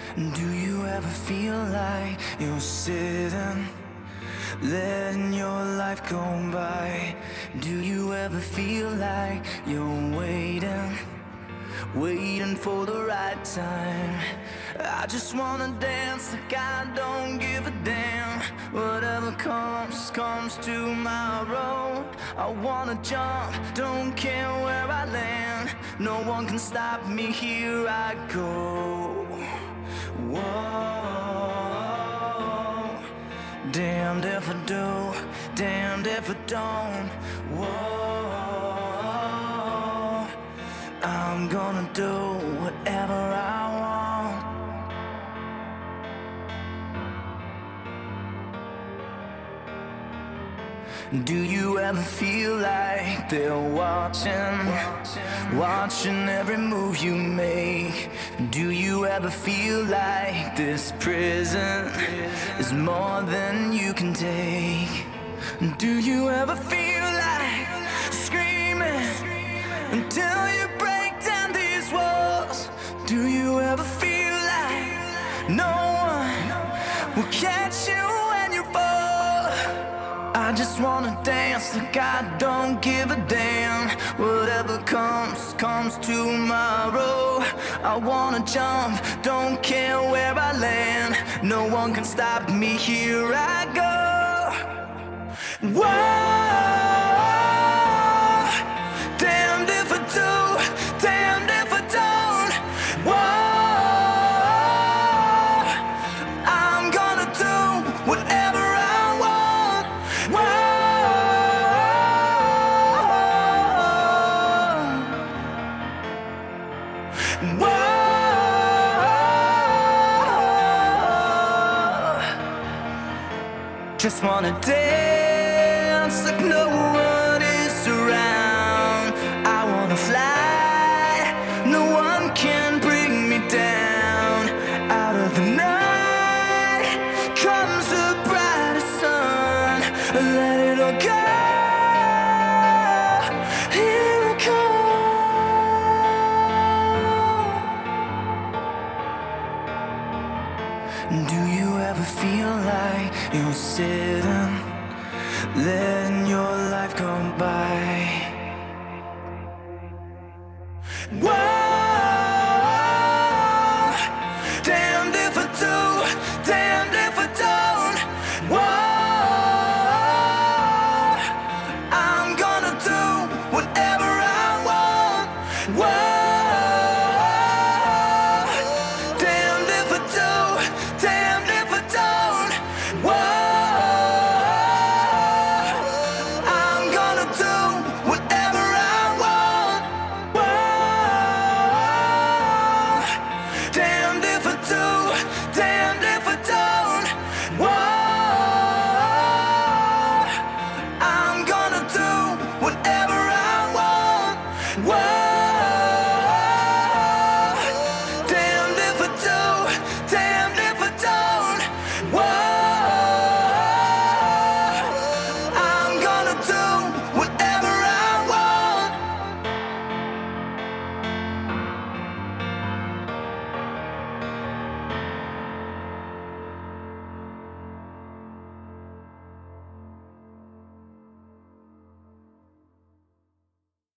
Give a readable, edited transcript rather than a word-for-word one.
Do you ever feel like you're sitting, letting your life go by? Do you ever feel like you're waiting for the right time? I just wanna dance like I don't give a damn. Whatever comes tomorrow. I wanna jump, don't care where I land. No one can stop me, here I go. Whoa, damned if I do, damned if I don't. Whoa, I'm gonna do whatever I want. Do you ever feel like they're watching every move you make? Do you ever feel like this prison is more than you can take? Do you ever feel like screaming until you break down these walls? Do you ever feel like no one will catch you when you fall? I just wanna dance like I don't give a damn. Whatever comes tomorrow. I wanna jump, don't care where I land. No one can stop me, here I go. Whoa, damned if I do, damned if I don't. Whoa, I'm gonna do whatever I want. Whoa, whoa. Just wanna dance like no one is around. I wanna fly, no one can bring me down. Out of the night comes the brightest sun. Let it all go, here it comes. Do you ever feel like you're sitting, letting your life go by? Whoa!